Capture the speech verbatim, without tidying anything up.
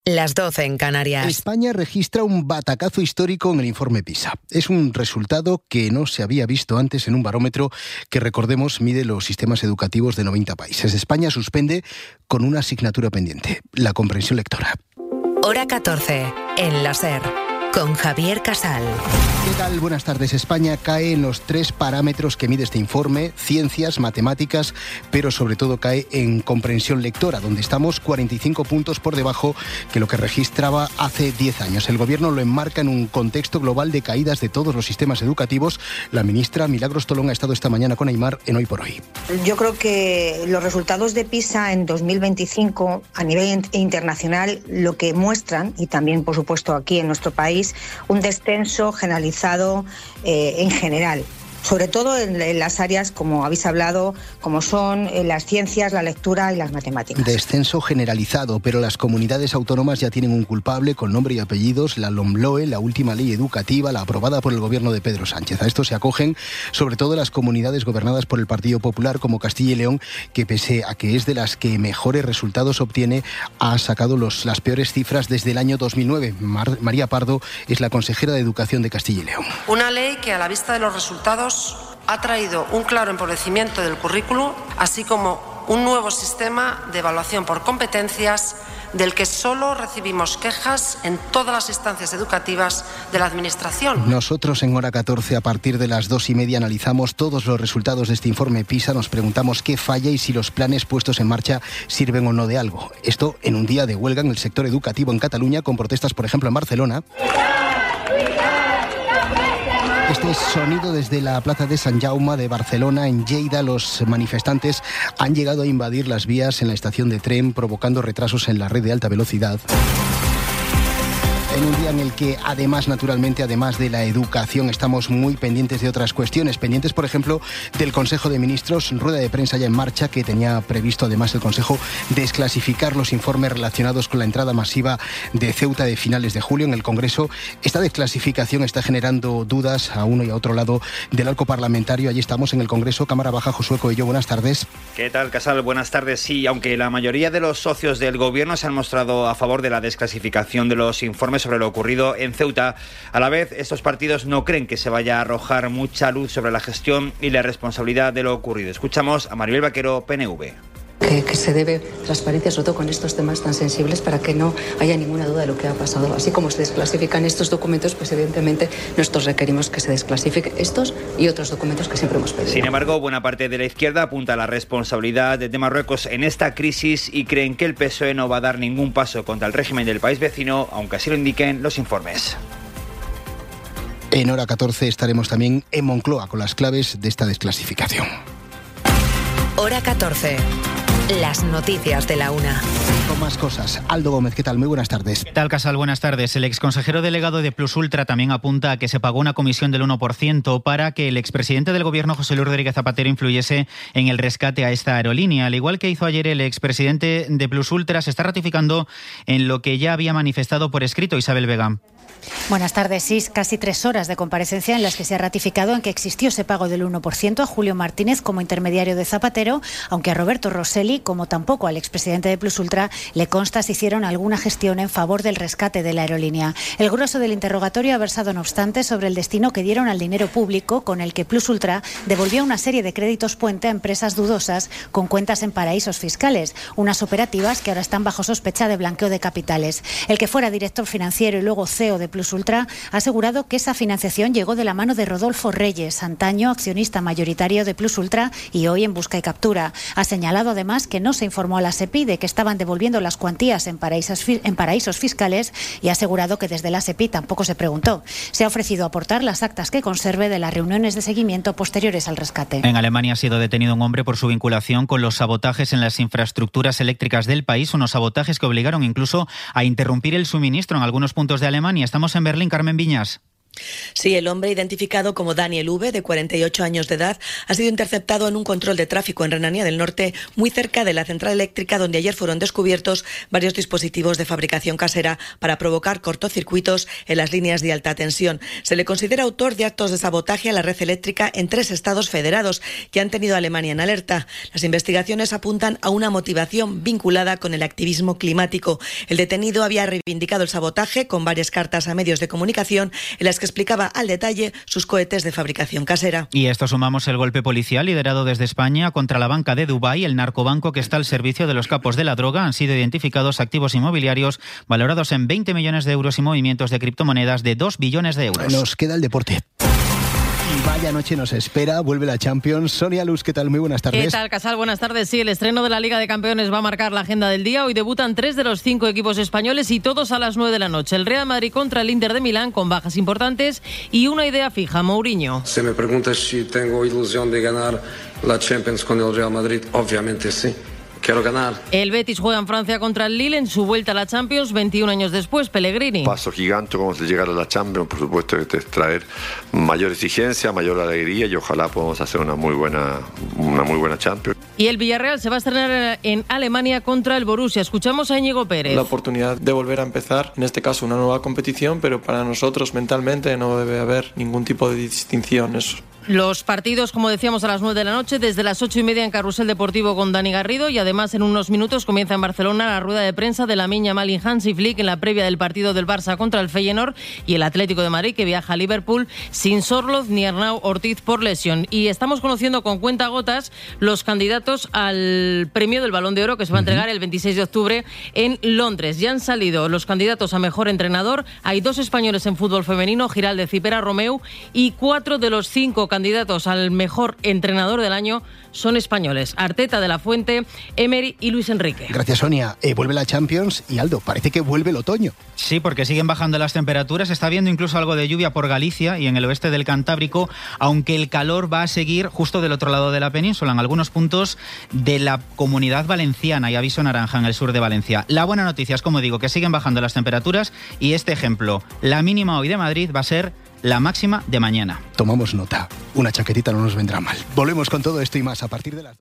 Las doce en Canarias. España registra un batacazo histórico en el informe PISA. Es un resultado que no se había visto antes en un barómetro que, recordemos, mide los sistemas educativos de noventa países. España suspende con una asignatura pendiente, la comprensión lectora. Hora catorce, en la SER, con Javier Casal. ¿Qué tal? Buenas tardes. España cae en los tres parámetros que mide este informe: ciencias, matemáticas, pero sobre todo cae en comprensión lectora, donde estamos cuarenta y cinco puntos por debajo que lo que registraba hace diez años. El Gobierno lo enmarca en un contexto global de caídas de todos los sistemas educativos. La ministra Milagros Tolón ha estado esta mañana con Aimar en Hoy por Hoy. Yo creo que los resultados de PISA en dos mil veinticinco a nivel internacional lo que muestran, y también por supuesto aquí en nuestro país, un descenso generalizado eh, en general, sobre todo en, en las áreas, como habéis hablado, como son eh, las ciencias, la lectura y las matemáticas. Descenso generalizado, pero las comunidades autónomas ya tienen un culpable con nombre y apellidos: la LOMLOE, la última ley educativa, la aprobada por el gobierno de Pedro Sánchez. A esto se acogen sobre todo las comunidades gobernadas por el Partido Popular, como Castilla y León, que pese a que es de las que mejores resultados obtiene, ha sacado los, las peores cifras desde el año dos mil nueve. Mar, María Pardo es la consejera de Educación de Castilla y León. Una ley que, a la vista de los resultados, ha traído un claro empobrecimiento del currículo, así como un nuevo sistema de evaluación por competencias, del que solo recibimos quejas en todas las instancias educativas de la Administración. Nosotros en Hora catorce, a partir de las dos y media, analizamos todos los resultados de este informe PISA. Nos preguntamos qué falla y si los planes puestos en marcha sirven o no de algo. Esto en un día de huelga en el sector educativo en Cataluña, con protestas, por ejemplo, en Barcelona. Este sonido desde la plaza de Sant Jaume de Barcelona. En Lleida, los manifestantes han llegado a invadir las vías en la estación de tren, provocando retrasos en la red de alta velocidad. En un día en el que, además, naturalmente, además de la educación, estamos muy pendientes de otras cuestiones. Pendientes, por ejemplo, del Consejo de Ministros, rueda de prensa ya en marcha, que tenía previsto, además, el Consejo desclasificar los informes relacionados con la entrada masiva de Ceuta de finales de julio en el Congreso. Esta desclasificación está generando dudas a uno y a otro lado del arco parlamentario. Allí estamos en el Congreso. Cámara Baja, Josué Coello, buenas tardes. ¿Qué tal, Casal? Buenas tardes. Sí, aunque la mayoría de los socios del Gobierno se han mostrado a favor de la desclasificación de los informes sobre lo ocurrido en Ceuta, a la vez estos partidos no creen que se vaya a arrojar mucha luz sobre la gestión y la responsabilidad de lo ocurrido. Escuchamos a Maribel Vaquero, P N V. Que, que se debe transparencia, sobre todo con estos temas tan sensibles, para que no haya ninguna duda de lo que ha pasado. Así como se desclasifican estos documentos, pues evidentemente nosotros requerimos que se desclasifiquen estos y otros documentos que siempre hemos pedido. Sin embargo, buena parte de la izquierda apunta a la responsabilidad de Marruecos en esta crisis y creen que el P S O E no va a dar ningún paso contra el régimen del país vecino, aunque así lo indiquen los informes. En Hora catorce estaremos también en Moncloa con las claves de esta desclasificación. Hora catorce. Las noticias de la una. Con más cosas. Aldo Gómez, ¿qué tal? Muy buenas tardes. ¿Qué tal, Casal? Buenas tardes. El exconsejero delegado de Plus Ultra también apunta a que se pagó una comisión del uno por ciento para que el expresidente del Gobierno, José Luis Rodríguez Zapatero, influyese en el rescate a esta aerolínea. Al igual que hizo ayer el expresidente de Plus Ultra, se está ratificando en lo que ya había manifestado por escrito Isabel Vega. Buenas tardes. Sí, casi tres horas de comparecencia en las que se ha ratificado en que existió ese pago del uno por ciento a Julio Martínez como intermediario de Zapatero, aunque a Roberto Rosselli, como tampoco al expresidente de Plus Ultra, le consta si hicieron alguna gestión en favor del rescate de la aerolínea. El grueso del interrogatorio ha versado, no obstante, sobre el destino que dieron al dinero público con el que Plus Ultra devolvió una serie de créditos puente a empresas dudosas con cuentas en paraísos fiscales, unas operativas que ahora están bajo sospecha de blanqueo de capitales. El que fuera director financiero y luego C E O de Plus Ultra ha asegurado que esa financiación llegó de la mano de Rodolfo Reyes, antaño accionista mayoritario de Plus Ultra y hoy en busca y captura. Ha señalado además que no se informó a la SEPI de que estaban devolviendo las cuantías en paraísos, en paraísos fiscales y ha asegurado que desde la SEPI tampoco se preguntó. Se ha ofrecido aportar las actas que conserve de las reuniones de seguimiento posteriores al rescate. En Alemania ha sido detenido un hombre por su vinculación con los sabotajes en las infraestructuras eléctricas del país, unos sabotajes que obligaron incluso a interrumpir el suministro en algunos puntos de Alemania. Estamos en Berlín, Carmen Viñas. Sí, el hombre identificado como Daniel V, de cuarenta y ocho años de edad, ha sido interceptado en un control de tráfico en Renania del Norte, muy cerca de la central eléctrica donde ayer fueron descubiertos varios dispositivos de fabricación casera para provocar cortocircuitos en las líneas de alta tensión. Se le considera autor de actos de sabotaje a la red eléctrica en tres estados federados que han tenido a Alemania en alerta. Las investigaciones apuntan a una motivación vinculada con el activismo climático. El detenido había reivindicado el sabotaje con varias cartas a medios de comunicación en las que explicaba al detalle sus cohetes de fabricación casera. Y a esto sumamos el golpe policial liderado desde España contra la banca de Dubái, el narcobanco que está al servicio de los capos de la droga. Han sido identificados activos inmobiliarios valorados en veinte millones de euros y movimientos de criptomonedas de dos billones de euros. Nos queda el deporte. Y vaya noche nos espera, vuelve la Champions. Sonia Luz, ¿qué tal? Muy buenas tardes. ¿Qué tal, Casal? Buenas tardes. Sí, el estreno de la Liga de Campeones va a marcar la agenda del día. Hoy debutan tres de los cinco equipos españoles y todos a las nueve de la noche. El Real Madrid contra el Inter de Milán con bajas importantes y una idea fija, Mourinho. Si me preguntas si tengo ilusión de ganar la Champions con el Real Madrid, obviamente sí. Quiero ganar. El Betis juega en Francia contra el Lille en su vuelta a la Champions veintiún años después. Pellegrini. Paso gigante como de llegar a la Champions, por supuesto que te traer mayor exigencia, mayor alegría y ojalá podamos hacer una muy buena, una muy buena Champions. Y el Villarreal se va a estrenar en Alemania contra el Borussia. Escuchamos a Íñigo Pérez. La oportunidad de volver a empezar, en este caso una nueva competición, pero para nosotros mentalmente no debe haber ningún tipo de distinción. Eso. Los partidos, como decíamos, a las nueve de la noche, desde las ocho y media en Carrusel Deportivo con Dani Garrido y además en unos minutos comienza en Barcelona la rueda de prensa de Lamine Yamal y Hansi Flick en la previa del partido del Barça contra el Feyenoord y el Atlético de Madrid que viaja a Liverpool sin Sorloth ni Arnau Ortiz por lesión. Y estamos conociendo con cuentagotas los candidatos al premio del Balón de Oro que se va a entregar el veintiséis de octubre en Londres. Ya han salido los candidatos a mejor entrenador. Hay dos españoles en fútbol femenino, Giraldez y Pera Romeu, y cuatro de los cinco candidatos al mejor entrenador del año son españoles. Arteta, De la Fuente, Emery y Luis Enrique. Gracias, Sonia. Eh, vuelve la Champions y Aldo, parece que vuelve el otoño. Sí, porque siguen bajando las temperaturas. Está habiendo incluso algo de lluvia por Galicia y en el oeste del Cantábrico, aunque el calor va a seguir justo del otro lado de la península, en algunos puntos de la Comunidad Valenciana. Y aviso naranja en el sur de Valencia. La buena noticia es, como digo, que siguen bajando las temperaturas y este ejemplo, la mínima hoy de Madrid va a ser la máxima de mañana. Tomamos nota. Una chaquetita no nos vendrá mal. Volvemos con todo esto y más a partir de las...